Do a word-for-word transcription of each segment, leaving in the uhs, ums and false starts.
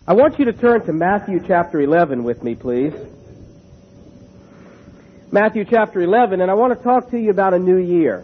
I want you to turn to Matthew chapter eleven with me, please. Matthew chapter eleven, and I want to talk to you about a new year.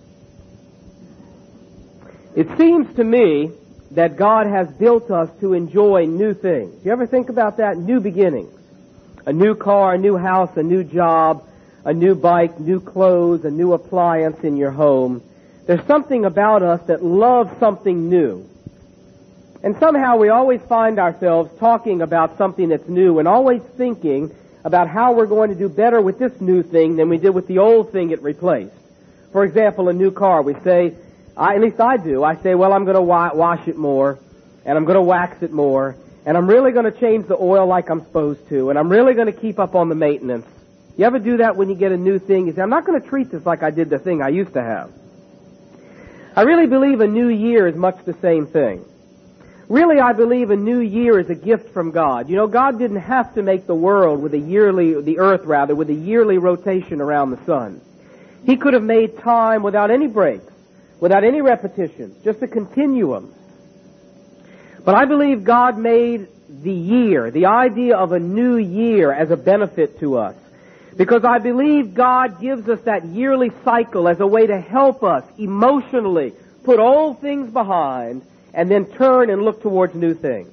It seems to me that God has built us to enjoy new things. You ever think about that? New beginnings. A new car, a new house, a new job, a new bike, new clothes, a new appliance in your home. There's something about us that loves something new. And somehow we always find ourselves talking about something that's new and always thinking about how we're going to do better with this new thing than we did with the old thing it replaced. For example, a new car. We say, I, at least I do, I say, well, I'm going to wa- wash it more, and I'm going to wax it more, and I'm really going to change the oil like I'm supposed to, and I'm really going to keep up on the maintenance. You ever do that when you get a new thing? You say, I'm not going to treat this like I did the thing I used to have. I really believe a new year is much the same thing. Really, I believe a new year is a gift from God. You know, God didn't have to make the world with a yearly, the earth rather, with a yearly rotation around the sun. He could have made time without any breaks, without any repetitions, just a continuum. But I believe God made the year, the idea of a new year, as a benefit to us. Because I believe God gives us that yearly cycle as a way to help us emotionally put old things behind and then turn and look towards new things.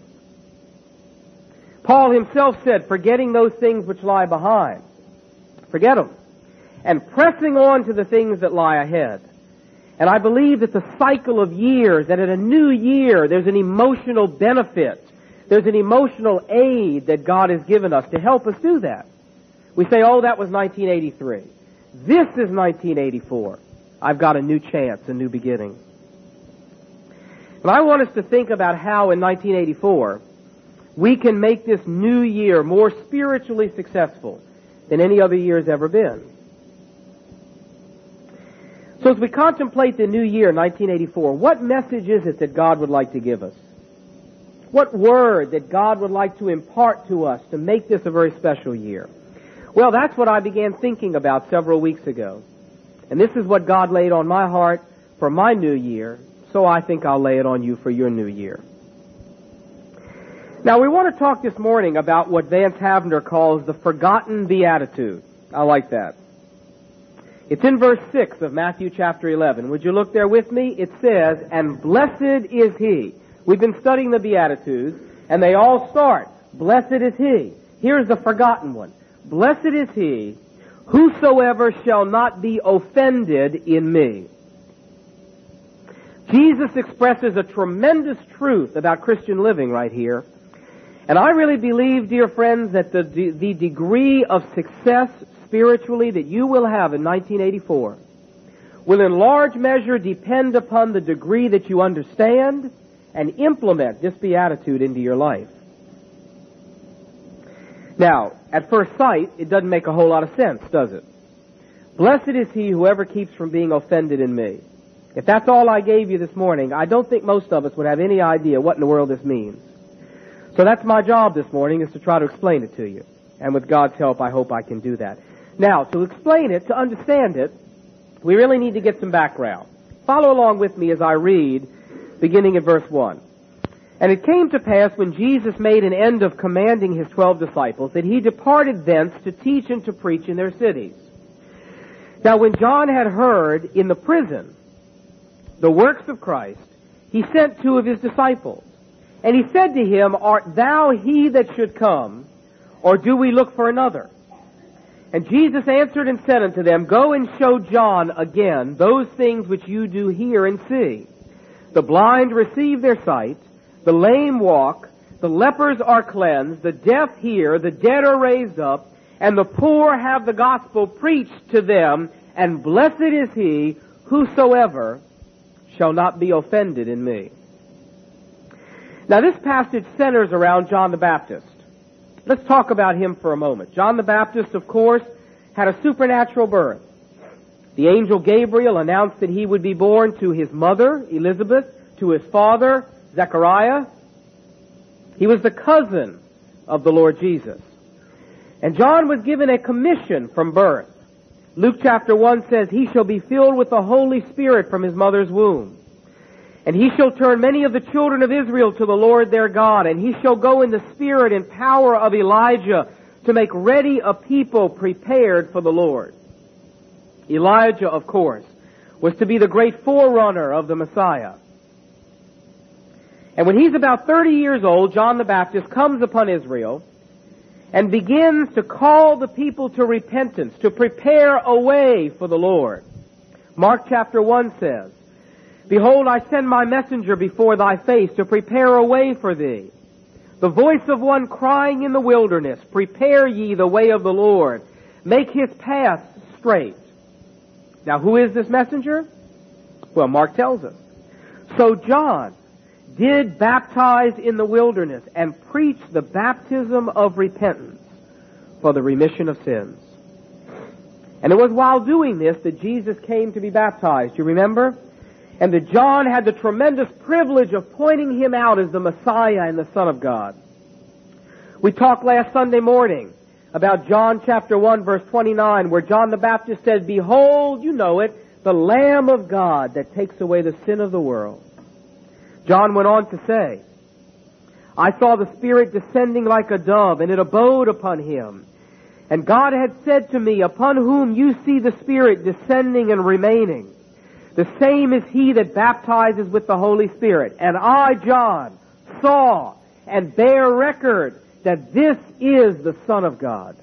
Paul himself said, forgetting those things which lie behind. Forget them. And pressing on to the things that lie ahead. And I believe that the cycle of years, that in a new year, there's an emotional benefit. There's an emotional aid that God has given us to help us do that. We say, oh, that was nineteen eighty-three. This is nineteen eighty-four. I've got a new chance, a new beginning. And I want us to think about how in nineteen eighty-four we can make this new year more spiritually successful than any other year has ever been. So as we contemplate the new year, nineteen eighty-four, what message is it that God would like to give us? What word that God would like to impart to us to make this a very special year? Well, that's what I began thinking about several weeks ago. And this is what God laid on my heart for my new year, so I think I'll lay it on you for your new year. Now, we want to talk this morning about what Vance Havner calls the forgotten beatitude. I like that. It's in verse six of Matthew chapter eleven. Would you look there with me? It says, and blessed is he. We've been studying the Beatitudes, and they all start, blessed is he. Here's the forgotten one. Blessed is he, whosoever shall not be offended in me. Jesus expresses a tremendous truth about Christian living right here. And I really believe, dear friends, that the, the degree of success spiritually that you will have in nineteen eighty-four will in large measure depend upon the degree that you understand and implement this beatitude into your life. Now, at first sight, it doesn't make a whole lot of sense, does it? Blessed is he whoever keeps from being offended in me. If that's all I gave you this morning, I don't think most of us would have any idea what in the world this means. So that's my job this morning, is to try to explain it to you. And with God's help, I hope I can do that. Now, to explain it, to understand it, we really need to get some background. Follow along with me as I read, beginning at verse one. And it came to pass when Jesus made an end of commanding his twelve disciples that he departed thence to teach and to preach in their cities. Now when John had heard in the prison the works of Christ, he sent two of his disciples. And he said to him, art thou he that should come, or do we look for another? And Jesus answered and said unto them, go and show John again those things which you do hear and see. The blind receive their sight, the lame walk, the lepers are cleansed, the deaf hear, the dead are raised up, and the poor have the gospel preached to them, and blessed is he whosoever shall not be offended in me. Now this passage centers around John the Baptist. Let's talk about him for a moment. John the Baptist, of course, had a supernatural birth. The angel Gabriel announced that he would be born to his mother, Elizabeth, to his father, Zechariah. He was the cousin of the Lord Jesus. And John was given a commission from birth. Luke chapter one says, he shall be filled with the Holy Spirit from his mother's womb. And he shall turn many of the children of Israel to the Lord their God, and he shall go in the spirit and power of Elijah to make ready a people prepared for the Lord. Elijah, of course, was to be the great forerunner of the Messiah. And when he's about thirty years old, John the Baptist comes upon Israel and begins to call the people to repentance, to prepare a way for the Lord. Mark chapter one says, Behold, I send my messenger before thy face to prepare a way for thee. The voice of one crying in the wilderness, Prepare ye the way of the Lord. Make his paths straight. Now, who is this messenger? Well, Mark tells us. So John did baptize in the wilderness and preach the baptism of repentance for the remission of sins. And it was while doing this that Jesus came to be baptized. You remember? And that John had the tremendous privilege of pointing him out as the Messiah and the Son of God. We talked last Sunday morning about John chapter one verse twenty-nine, where John the Baptist said, Behold, you know it, the Lamb of God that takes away the sin of the world. John went on to say, I saw the Spirit descending like a dove, and it abode upon him. And God had said to me, Upon whom you see the Spirit descending and remaining, the same is he that baptizes with the Holy Spirit. And I, John, saw and bear record that this is the Son of God.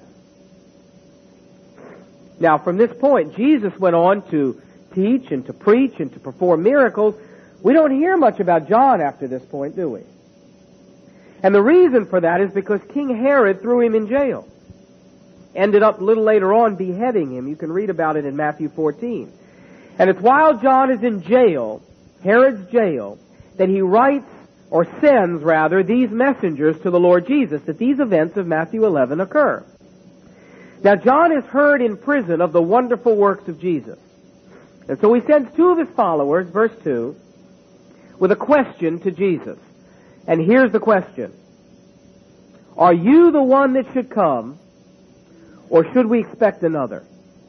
Now, from this point, Jesus went on to teach and to preach and to perform miracles. We don't hear much about John after this point, do we? And the reason for that is because King Herod threw him in jail. Ended up a little later on beheading him. You can read about it in Matthew fourteen. And it's while John is in jail, Herod's jail, that he writes, or sends rather, these messengers to the Lord Jesus, that these events of Matthew eleven occur. Now John has heard in prison of the wonderful works of Jesus. And so he sends two of his followers, verse two, with a question to Jesus. And here's the question. Are you the one that should come, or should we expect another?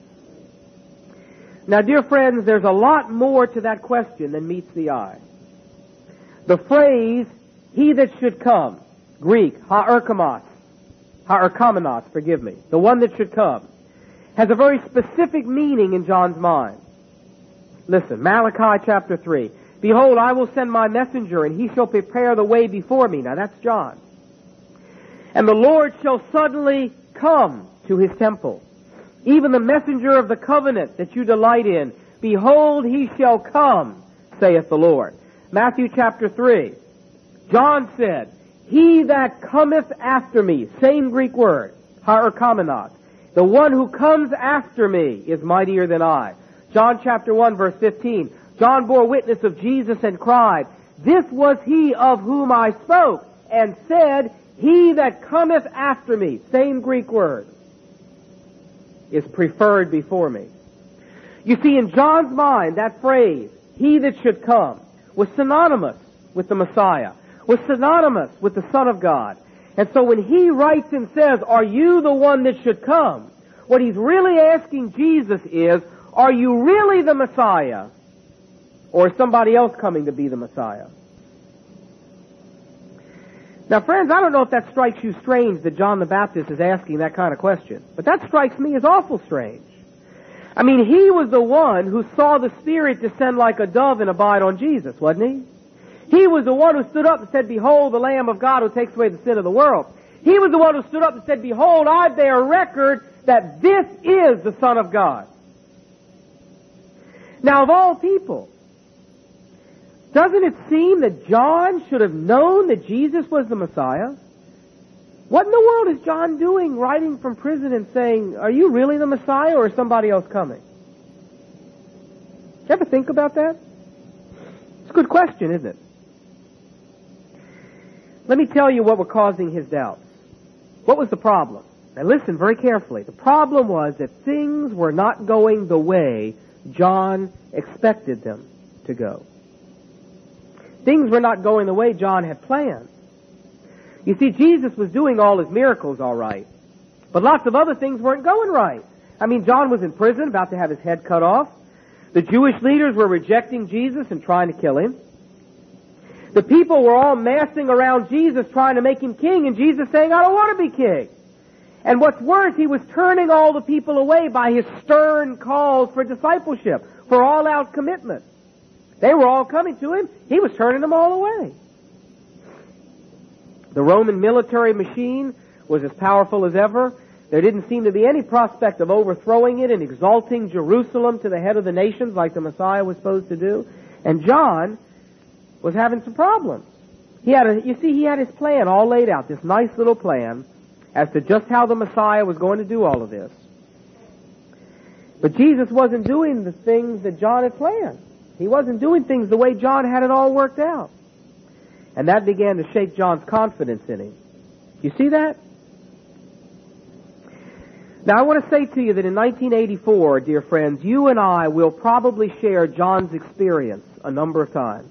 Now, dear friends, there's a lot more to that question than meets the eye. The phrase, he that should come, Greek, ha'erkomos, ha'erkomenos, forgive me, the one that should come, has a very specific meaning in John's mind. Listen, Malachi chapter three. Behold, I will send my messenger, and he shall prepare the way before me. Now, that's John. And the Lord shall suddenly come to his temple. Even the messenger of the covenant that you delight in, behold, he shall come, saith the Lord. Matthew chapter three. John said, he that cometh after me, same Greek word, ha'erkomenos, the one who comes after me is mightier than I. John chapter one verse fifteen. John bore witness of Jesus and cried, this was he of whom I spoke, and said, he that cometh after me, same Greek word, is preferred before me. You see, in John's mind, that phrase, he that should come, was synonymous with the Messiah, was synonymous with the Son of God. And so when he writes and says, are you the one that should come? What he's really asking Jesus is, are you really the Messiah? Or is somebody else coming to be the Messiah? Now, friends, I don't know if that strikes you strange that John the Baptist is asking that kind of question, but that strikes me as awful strange. I mean, he was the one who saw the Spirit descend like a dove and abide on Jesus, wasn't he? He was the one who stood up and said, behold, the Lamb of God who takes away the sin of the world. He was the one who stood up and said, behold, I bear record that this is the Son of God. Now, of all people, doesn't it seem that John should have known that Jesus was the Messiah? What in the world is John doing writing from prison and saying, are you really the Messiah or is somebody else coming? Did you ever think about that? It's a good question, isn't it? Let me tell you what were causing his doubts. What was the problem? Now listen very carefully. The problem was that things were not going the way John expected them to go. Things were not going the way John had planned. You see, Jesus was doing all his miracles all right, but lots of other things weren't going right. I mean, John was in prison, about to have his head cut off. The Jewish leaders were rejecting Jesus and trying to kill him. The people were all massing around Jesus trying to make him king, and Jesus saying, I don't want to be king. And what's worse, he was turning all the people away by his stern calls for discipleship, for all-out commitment. They were all coming to him. He was turning them all away. The Roman military machine was as powerful as ever. There didn't seem to be any prospect of overthrowing it and exalting Jerusalem to the head of the nations like the Messiah was supposed to do. And John was having some problems. He had a, you see, he had his plan all laid out, this nice little plan as to just how the Messiah was going to do all of this. But Jesus wasn't doing the things that John had planned. He wasn't doing things the way John had it all worked out. And that began to shake John's confidence in him. You see that? Now I want to say to you that in nineteen eighty-four, dear friends, you and I will probably share John's experience a number of times.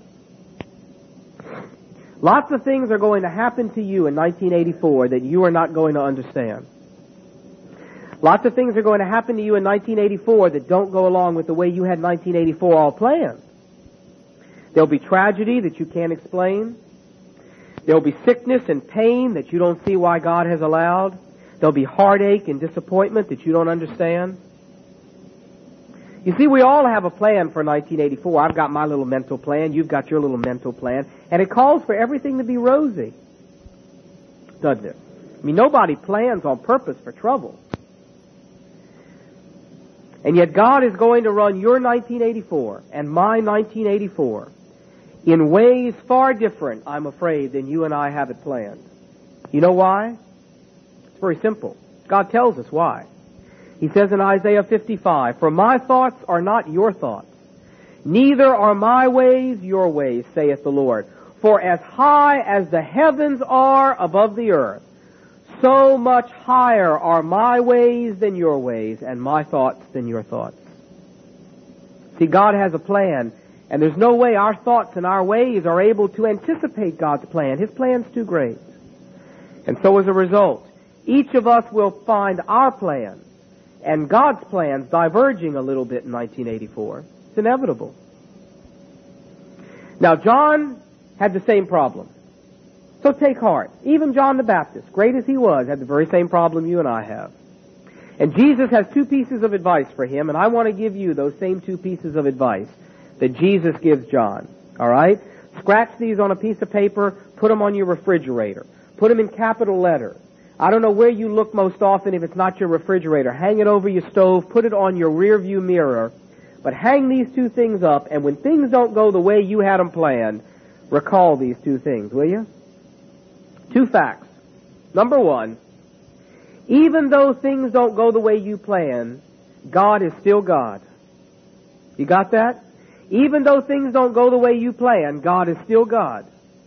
Lots of things are going to happen to you in nineteen eighty-four that you are not going to understand. Lots of things are going to happen to you in nineteen eighty-four that don't go along with the way you had nineteen eighty-four all planned. There'll be tragedy that you can't explain. There'll be sickness and pain that you don't see why God has allowed. There'll be heartache and disappointment that you don't understand. You see, we all have a plan for nineteen eighty-four. I've got my little mental plan. You've got your little mental plan. And it calls for everything to be rosy. Doesn't it? I mean, nobody plans on purpose for trouble. And yet God is going to run your nineteen eighty-four and my nineteen eighty-four in ways far different, I'm afraid, than you and I have it planned. You know why? It's very simple. God tells us why. He says in Isaiah fifty-five, For my thoughts are not your thoughts, neither are my ways your ways, saith the Lord. For as high as the heavens are above the earth, so much higher are my ways than your ways, and my thoughts than your thoughts. See, God has a plan, and there's no way our thoughts and our ways are able to anticipate God's plan. His plan's too great. And so as a result, each of us will find our plan and God's plans diverging a little bit in nineteen eighty-four. It's inevitable. Now, John had the same problem. So take heart. Even John the Baptist, great as he was, had the very same problem you and I have. And Jesus has two pieces of advice for him, and I want to give you those same two pieces of advice that Jesus gives John. All right? Scratch these on a piece of paper, put them on your refrigerator. Put them in capital letters. I don't know where you look most often if it's not your refrigerator. Hang it over your stove, put it on your rear view mirror, but hang these two things up, and when things don't go the way you had them planned, recall these two things, will you? Two facts. Number one, even though things don't go the way you plan, God is still God. You got that? Even though things don't go the way you plan, God is still God.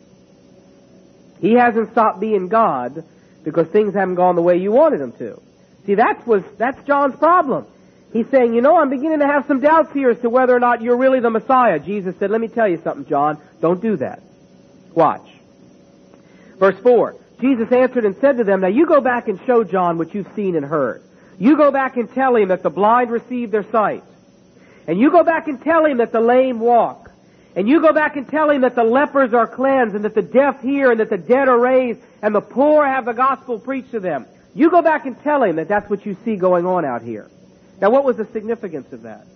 He hasn't stopped being God because things haven't gone the way you wanted them to. See, that's was that's John's problem. He's saying, you know, I'm beginning to have some doubts here as to whether or not you're really the Messiah. Jesus said, let me tell you something, John. Don't do that. Watch. Verse four. Jesus answered and said to them, now you go back and show John what you've seen and heard. You go back and tell him that the blind receive their sight. And you go back and tell him that the lame walk. And you go back and tell him that the lepers are cleansed, and that the deaf hear, and that the dead are raised, and the poor have the gospel preached to them. You go back and tell him that that's what you see going on out here. Now, what was the significance of that?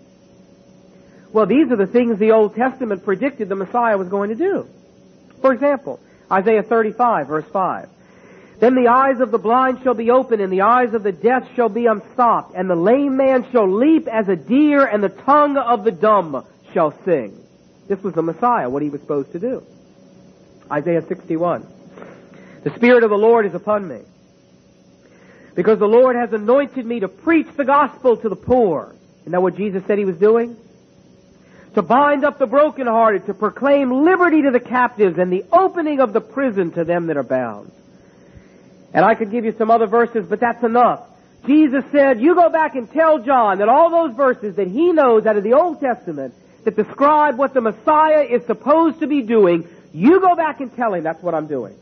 Well, these are the things the Old Testament predicted the Messiah was going to do. For example, Isaiah thirty-five, verse five. Then the eyes of the blind shall be opened, and the eyes of the deaf shall be unstopped, and the lame man shall leap as a deer, and the tongue of the dumb shall sing. This was the Messiah, what he was supposed to do. Isaiah sixty-one. The Spirit of the Lord is upon me, because the Lord has anointed me to preach the gospel to the poor. Isn't that what Jesus said he was doing? To bind up the brokenhearted, to proclaim liberty to the captives, and the opening of the prison to them that are bound. And I could give you some other verses, but that's enough. Jesus said, you go back and tell John that all those verses that he knows out of the Old Testament that describe what the Messiah is supposed to be doing, you go back and tell him that's what I'm doing.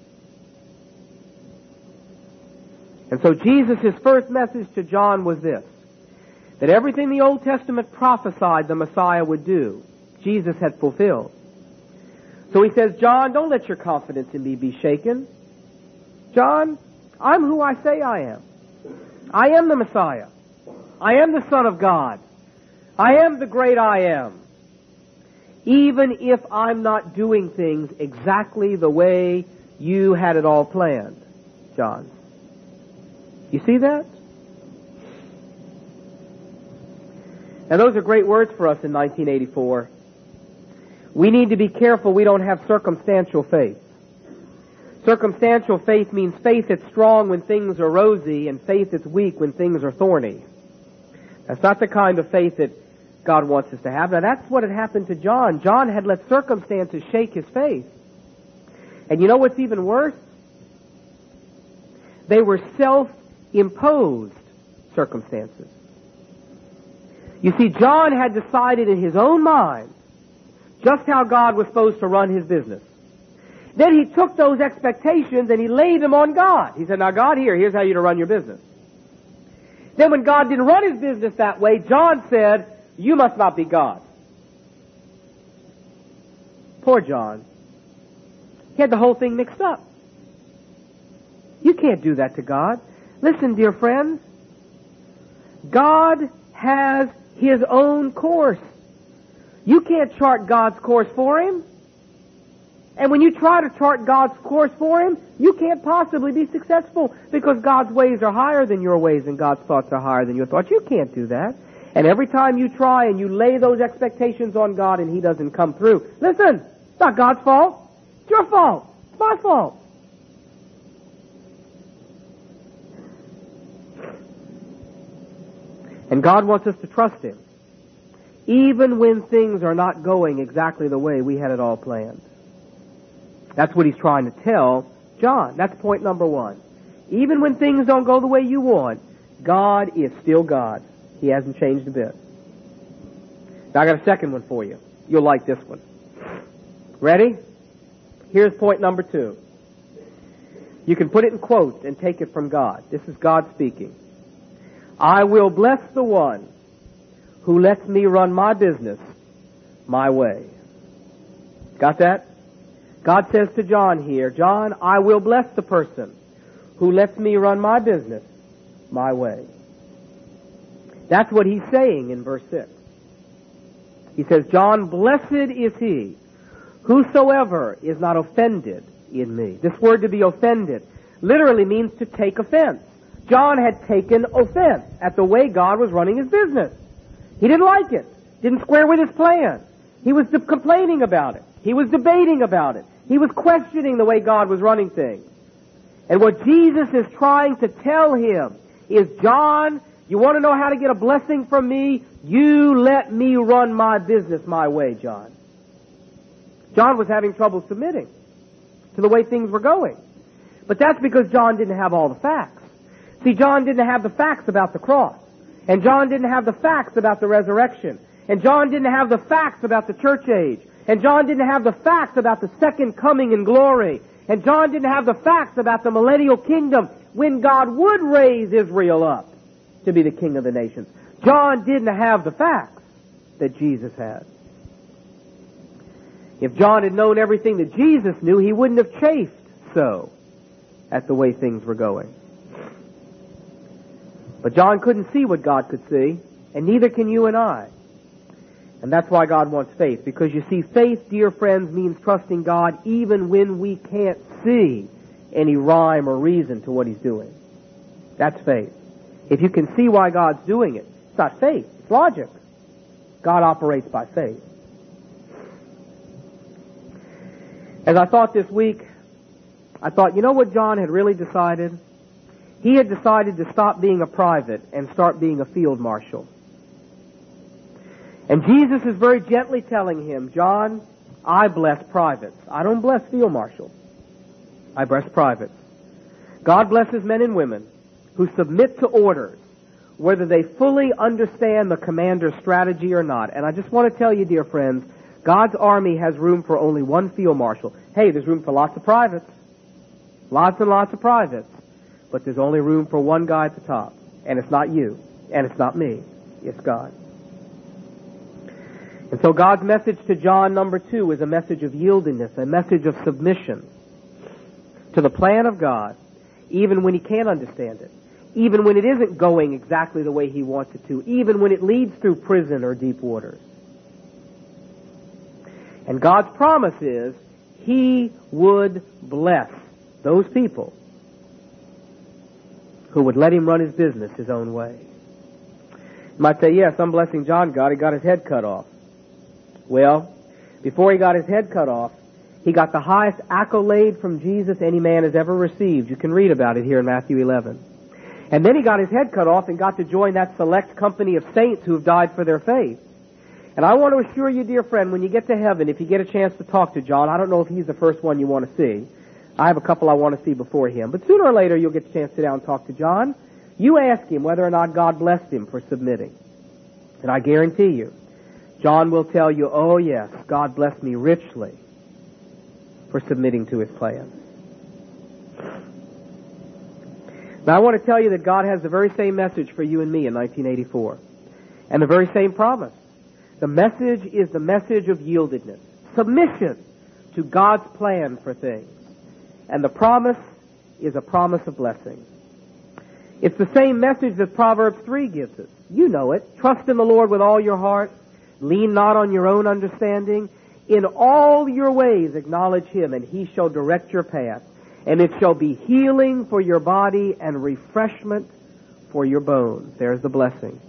And so Jesus' first message to John was this, that everything the Old Testament prophesied the Messiah would do, Jesus had fulfilled. So he says, John, don't let your confidence in me be shaken. John, I'm who I say I am. I am the Messiah. I am the Son of God. I am the great I am. Even if I'm not doing things exactly the way you had it all planned, John. You see that? Now those are great words for us in nineteen eighty-four. We need to be careful we don't have circumstantial faith. Circumstantial faith means faith that's strong when things are rosy and faith that's weak when things are thorny. That's not the kind of faith that God wants us to have. Now that's what had happened to John. John had let circumstances shake his faith. And you know what's even worse? They were self-imposed circumstances. You see, John had decided in his own mind just how God was supposed to run his business. Then he took those expectations and he laid them on God. He said, now God, here, here's how you're to run your business. Then when God didn't run his business that way, John said, you must not be God. Poor John. He had the whole thing mixed up. You can't do that to God. Listen, dear friends, God has his own course. You can't chart God's course for him. And when you try to chart God's course for him, you can't possibly be successful because God's ways are higher than your ways and God's thoughts are higher than your thoughts. You can't do that. And every time you try and you lay those expectations on God and he doesn't come through, listen, it's not God's fault. It's your fault. It's my fault. And God wants us to trust him, even when things are not going exactly the way we had it all planned. That's what he's trying to tell John. That's point number one. Even when things don't go the way you want, God is still God. He hasn't changed a bit. Now I got a second one for you. You'll like this one. Ready? Here's point number two. You can put it in quotes and take it from God. This is God speaking. I will bless the one who lets me run my business my way. Got that? God says to John here, John, I will bless the person who lets me run my business my way. That's what he's saying in verse six. He says, John, blessed is he whosoever is not offended in me. This word to be offended literally means to take offense. John had taken offense at the way God was running his business. He didn't like it. Didn't square with his plan. He was de- complaining about it. He was debating about it. He was questioning the way God was running things. And what Jesus is trying to tell him is, John, you want to know how to get a blessing from me? You let me run my business my way, John. John was having trouble submitting to the way things were going. But that's because John didn't have all the facts. See, John didn't have the facts about the cross. And John didn't have the facts about the resurrection. And John didn't have the facts about the church age. And John didn't have the facts about the second coming in glory. And John didn't have the facts about the millennial kingdom when God would raise Israel up to be the king of the nations. John didn't have the facts that Jesus had. If John had known everything that Jesus knew, he wouldn't have chafed so at the way things were going. But John couldn't see what God could see, and neither can you and I. And that's why God wants faith. Because you see, faith, dear friends, means trusting God even when we can't see any rhyme or reason to what he's doing. That's faith. If you can see why God's doing it, it's not faith, it's logic. God operates by faith. As I thought this week, I thought, you know what John had really decided? He had decided to stop being a private and start being a field marshal. And Jesus is very gently telling him, John, I bless privates. I don't bless field marshals. I bless privates. God blesses men and women who submit to orders, whether they fully understand the commander's strategy or not. And I just want to tell you, dear friends, God's army has room for only one field marshal. Hey, there's room for lots of privates. Lots and lots of privates. But there's only room for one guy at the top. And it's not you. And it's not me. It's God. And so God's message to John, number two, is a message of yieldiness, a message of submission to the plan of God, even when he can't understand it, even when it isn't going exactly the way he wants it to, even when it leads through prison or deep waters. And God's promise is he would bless those people who would let him run his business his own way. You might say, yes, I'm blessing John, God. He got his head cut off. Well, before he got his head cut off, he got the highest accolade from Jesus any man has ever received. You can read about it here in Matthew eleven. And then he got his head cut off and got to join that select company of saints who have died for their faith. And I want to assure you, dear friend, when you get to heaven, if you get a chance to talk to John, I don't know if he's the first one you want to see. I have a couple I want to see before him. But sooner or later, you'll get a chance to sit down and talk to John. You ask him whether or not God blessed him for submitting. And I guarantee you, John will tell you, oh yes, God blessed me richly for submitting to his plan. Now I want to tell you that God has the very same message for you and me in nineteen eighty-four. And the very same promise. The message is the message of yieldedness, submission to God's plan for things. And the promise is a promise of blessing. It's the same message that Proverbs three gives us. You know it. Trust in the Lord with all your heart. Lean not on your own understanding. In all your ways acknowledge him, and he shall direct your path. And it shall be healing for your body and refreshment for your bones. There's the blessing.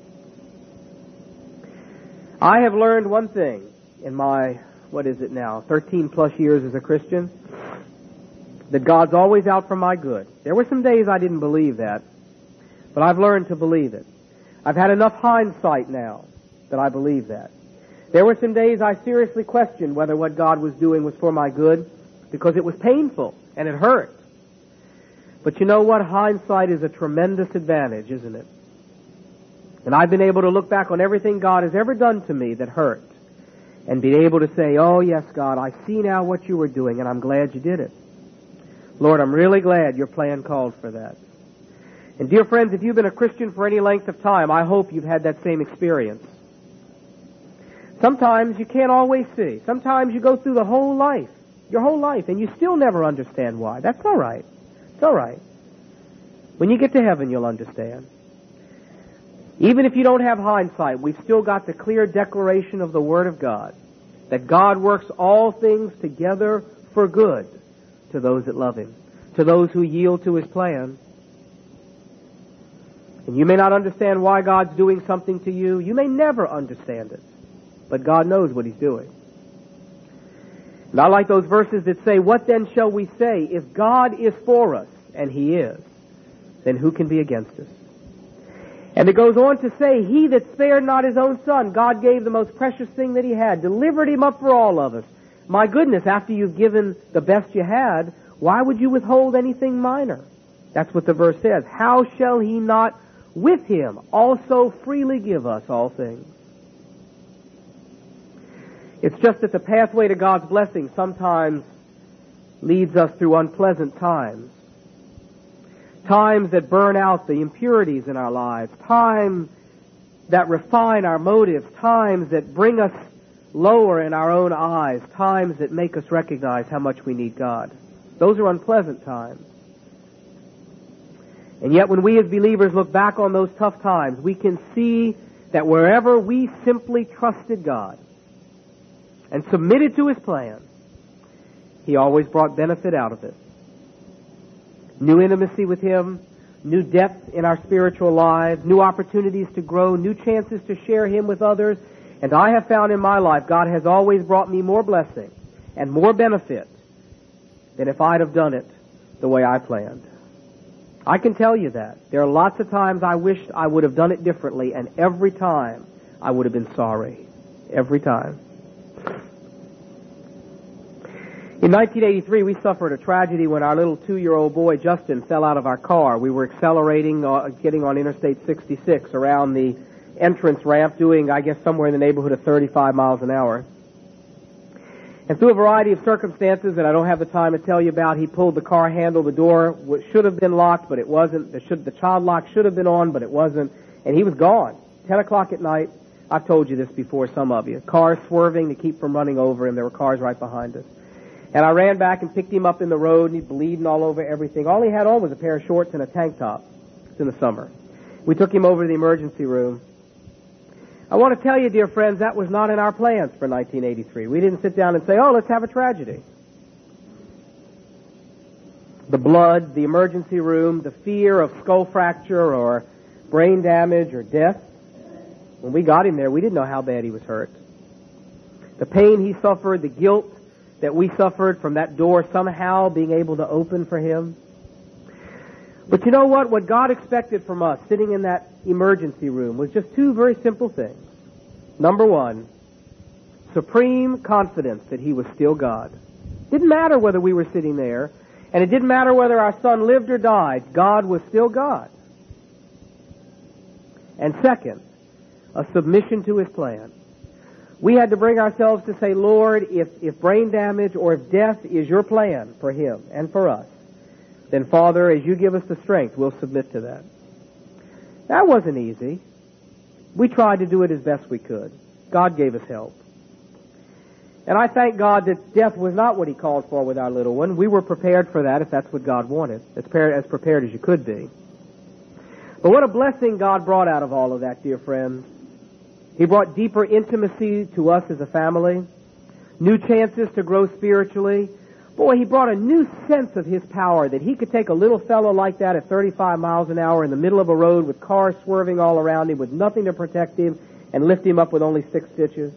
I have learned one thing in my, what is it now, thirteen plus years as a Christian, that God's always out for my good. There were some days I didn't believe that, but I've learned to believe it. I've had enough hindsight now that I believe that. There were some days I seriously questioned whether what God was doing was for my good because it was painful and it hurt. But you know what? Hindsight is a tremendous advantage, isn't it? And I've been able to look back on everything God has ever done to me that hurt and be able to say, oh yes, God, I see now what you were doing and I'm glad you did it. Lord, I'm really glad your plan called for that. And dear friends, if you've been a Christian for any length of time, I hope you've had that same experience. Sometimes you can't always see. Sometimes you go through the whole life, your whole life, and you still never understand why. That's all right. It's all right. When you get to heaven, you'll understand. Even if you don't have hindsight, we've still got the clear declaration of the Word of God, that God works all things together for good to those that love him, to those who yield to his plan. And you may not understand why God's doing something to you. You may never understand it. But God knows what he's doing. And I like those verses that say, what then shall we say? If God is for us, and he is, then who can be against us? And it goes on to say, he that spared not his own son, God gave the most precious thing that he had, delivered him up for all of us. My goodness, after you've given the best you had, why would you withhold anything minor? That's what the verse says. How shall he not with him also freely give us all things? It's just that the pathway to God's blessing sometimes leads us through unpleasant times. Times that burn out the impurities in our lives. Times that refine our motives. Times that bring us lower in our own eyes. Times that make us recognize how much we need God. Those are unpleasant times. And yet when we as believers look back on those tough times, we can see that wherever we simply trusted God and submitted to his plan, he always brought benefit out of it. New intimacy with him, new depth in our spiritual lives, new opportunities to grow, new chances to share him with others. And I have found in my life, God has always brought me more blessing and more benefit than if I'd have done it the way I planned. I can tell you that. There are lots of times I wished I would have done it differently, and every time I would have been sorry. Every time. In nineteen eighty-three, we suffered a tragedy when our little two-year-old boy, Justin, fell out of our car. We were accelerating, uh, getting on Interstate sixty-six around the entrance ramp, doing, I guess, somewhere in the neighborhood of thirty-five miles an hour. And through a variety of circumstances that I don't have the time to tell you about, he pulled the car handle. The door should have been locked, but it wasn't. The, should, the child lock should have been on, but it wasn't. And he was gone. Ten o'clock at night, I've told you this before, some of you. Cars swerving to keep from running over him. There were cars right behind us. And I ran back and picked him up in the road, and he's bleeding all over everything. All he had on was a pair of shorts and a tank top. It's in the summer. We took him over to the emergency room. I want to tell you, dear friends, that was not in our plans for nineteen eighty-three. We didn't sit down and say, oh, let's have a tragedy. The blood, the emergency room, the fear of skull fracture or brain damage or death. When we got him there, we didn't know how bad he was hurt. The pain he suffered, the guilt that we suffered from that door somehow being able to open for him. But you know what? What God expected from us sitting in that emergency room was just two very simple things. Number one, supreme confidence that he was still God. Didn't matter whether we were sitting there, and it didn't matter whether our son lived or died. God was still God. And second, a submission to his plan. We had to bring ourselves to say, Lord, if, if brain damage or if death is your plan for him and for us, then, Father, as you give us the strength, we'll submit to that. That wasn't easy. We tried to do it as best we could. God gave us help. And I thank God that death was not what he called for with our little one. We were prepared for that if that's what God wanted, as prepared, as prepared as you could be. But what a blessing God brought out of all of that, dear friends. He brought deeper intimacy to us as a family, new chances to grow spiritually. Boy, he brought a new sense of his power, that he could take a little fellow like that at thirty-five miles an hour in the middle of a road with cars swerving all around him with nothing to protect him and lift him up with only six stitches.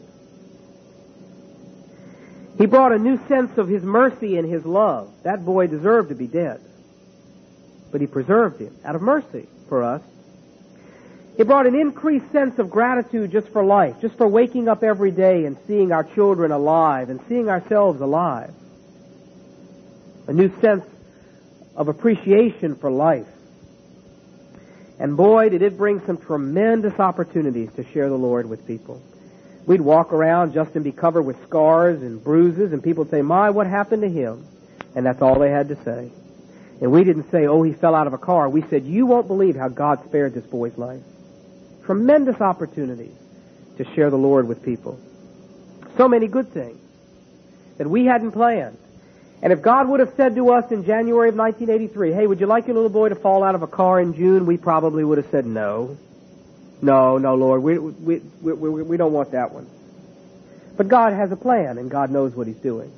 He brought a new sense of his mercy and his love. That boy deserved to be dead, but he preserved him out of mercy for us. It brought an increased sense of gratitude just for life, just for waking up every day and seeing our children alive and seeing ourselves alive. A new sense of appreciation for life. And boy, did it bring some tremendous opportunities to share the Lord with people. We'd walk around just and be covered with scars and bruises, and people would say, my, what happened to him? And that's all they had to say. And we didn't say, oh, he fell out of a car. We said, you won't believe how God spared this boy's life. Tremendous opportunities to share the Lord with people. So many good things that we hadn't planned. And if God would have said to us in January of nineteen eighty-three, hey, would you like your little boy to fall out of a car in June? We probably would have said no. No, no, Lord, we, we, we, we, we don't want that one. But God has a plan, and God knows what he's doing.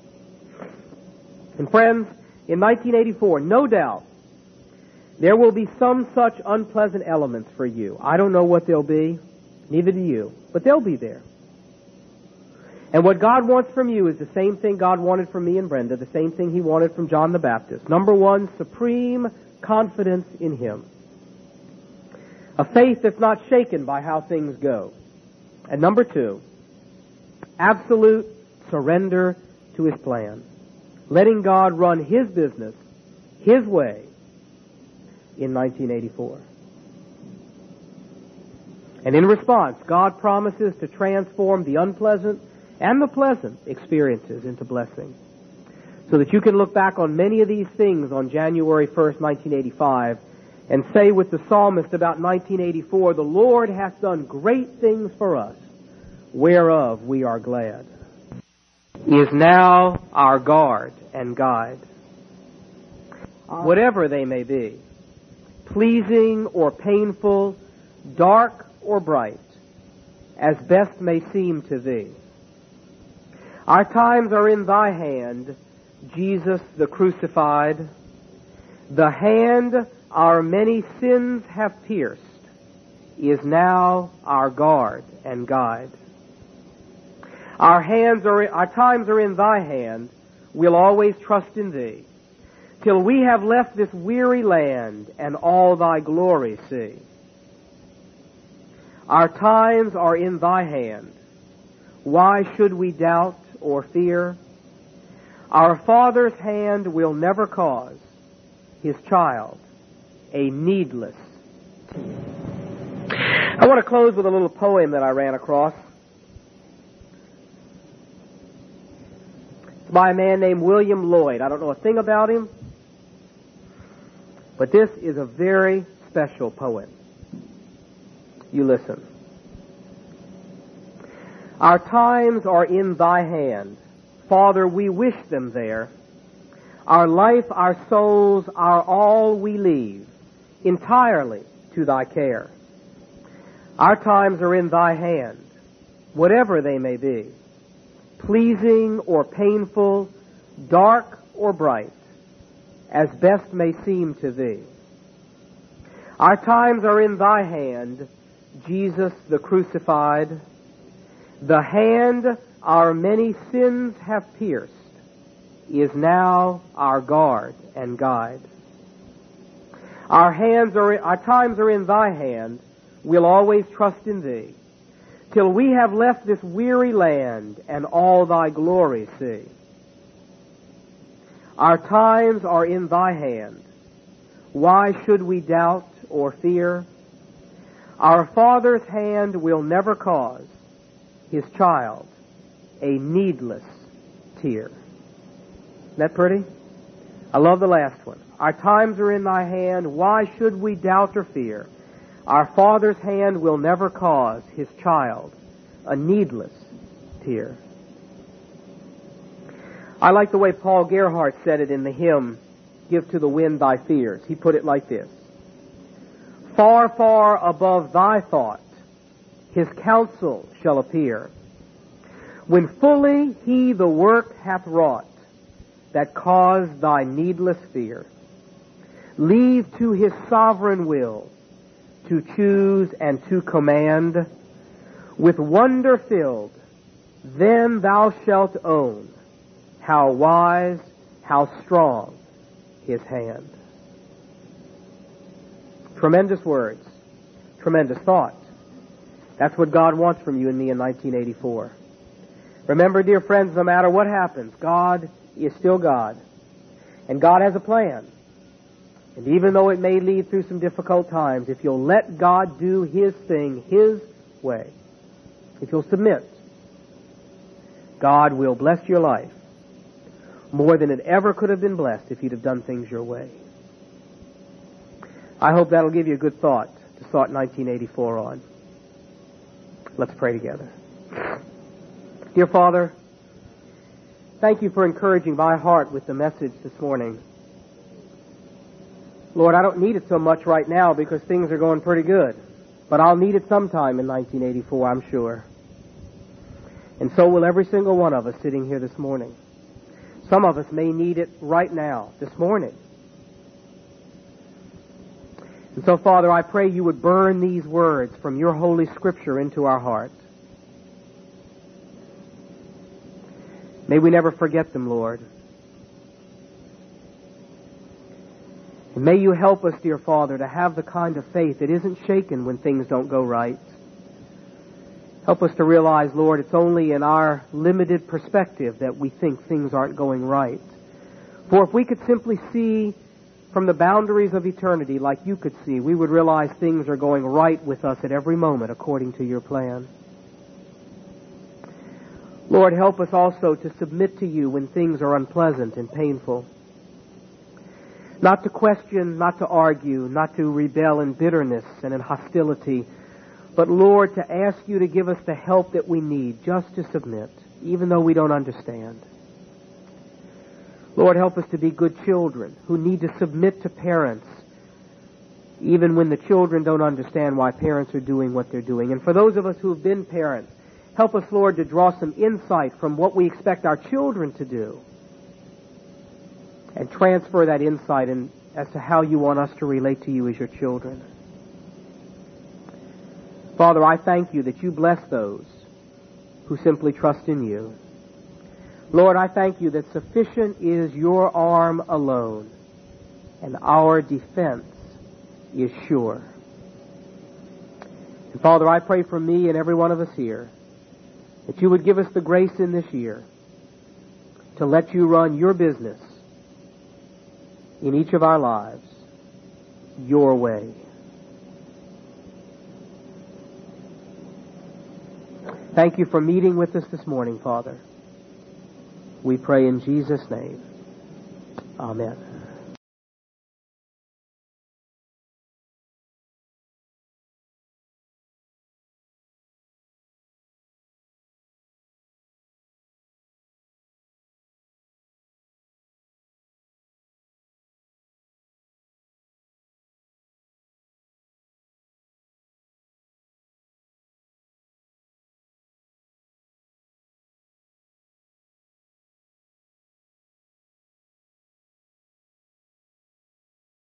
And friends, in nineteen eighty-four, no doubt, there will be some such unpleasant elements for you. I don't know what they'll be, neither do you, but they'll be there. And what God wants from you is the same thing God wanted from me and Brenda, the same thing he wanted from John the Baptist. Number one, supreme confidence in him. A faith that's not shaken by how things go. And number two, absolute surrender to his plan. Letting God run his business, his way, in nineteen eighty-four. And in response, God promises to transform the unpleasant and the pleasant experiences into blessing, so that you can look back on many of these things on January first, nineteen eighty-five, and say with the psalmist about nineteen eighty-four, the Lord hath done great things for us, whereof we are glad. He is now our guard and guide. Whatever they may be, pleasing or painful, dark or bright, as best may seem to thee. Our times are in thy hand, Jesus the crucified. The hand our many sins have pierced is now our guard and guide. Our hands are, our times are in thy hand. We'll always trust in thee, till we have left this weary land and all thy glory see. Our times are in thy hand. Why should we doubt or fear? Our Father's hand will never cause his child a needless tear. I want to close with a little poem that I ran across. It's by a man named William Lloyd. I don't know a thing about him, but this is a very special poem. You listen. Our times are in thy hand. Father, we wish them there. Our life, our souls, our all we leave entirely to thy care. Our times are in thy hand, whatever they may be, pleasing or painful, dark or bright, as best may seem to thee. Our times are in thy hand, Jesus the crucified, the hand our many sins have pierced is now our guard and guide. Our hands are, our times are in thy hand, we'll always trust in thee, till we have left this weary land and all thy glory see. Our times are in thy hand. Why should we doubt or fear? Our Father's hand will never cause his child a needless tear. Isn't that pretty? I love the last one. Our times are in thy hand. Why should we doubt or fear? Our Father's hand will never cause his child a needless tear. I like the way Paul Gerhardt said it in the hymn, Give to the Wind Thy Fears. He put it like this: far, far above thy thought, his counsel shall appear, when fully he the work hath wrought that caused thy needless fear. Leave to his sovereign will to choose and to command. With wonder filled, then thou shalt own how wise, how strong his hand. Tremendous words, tremendous thought. That's what God wants from you and me in nineteen eighty-four. Remember, dear friends, no matter what happens, God is still God. And God has a plan. And even though it may lead through some difficult times, if you'll let God do his thing his way, if you'll submit, God will bless your life more than it ever could have been blessed if you'd have done things your way. I hope that'll give you a good thought to start nineteen eighty-four on. Let's pray together. Dear Father, thank you for encouraging my heart with the message this morning. Lord, I don't need it so much right now because things are going pretty good. But I'll need it sometime in nineteen eighty-four, I'm sure. And so will every single one of us sitting here this morning. Some of us may need it right now, this morning. And so, Father, I pray you would burn these words from your Holy Scripture into our hearts. May we never forget them, Lord. And may you help us, dear Father, to have the kind of faith that isn't shaken when things don't go right. Help us to realize, Lord, it's only in our limited perspective that we think things aren't going right. For if we could simply see from the boundaries of eternity like you could see, we would realize things are going right with us at every moment according to your plan. Lord, help us also to submit to you when things are unpleasant and painful. Not to question, not to argue, not to rebel in bitterness and in hostility, but, Lord, to ask you to give us the help that we need just to submit, even though we don't understand. Lord, help us to be good children who need to submit to parents, even when the children don't understand why parents are doing what they're doing. And for those of us who have been parents, help us, Lord, to draw some insight from what we expect our children to do and transfer that insight in, as to how you want us to relate to you as your children. Father, I thank you that you bless those who simply trust in you. Lord, I thank you that sufficient is your arm alone, and our defense is sure. And Father, I pray for me and every one of us here that you would give us the grace in this year to let you run your business in each of our lives your way. Thank you for meeting with us this morning, Father. We pray in Jesus' name. Amen.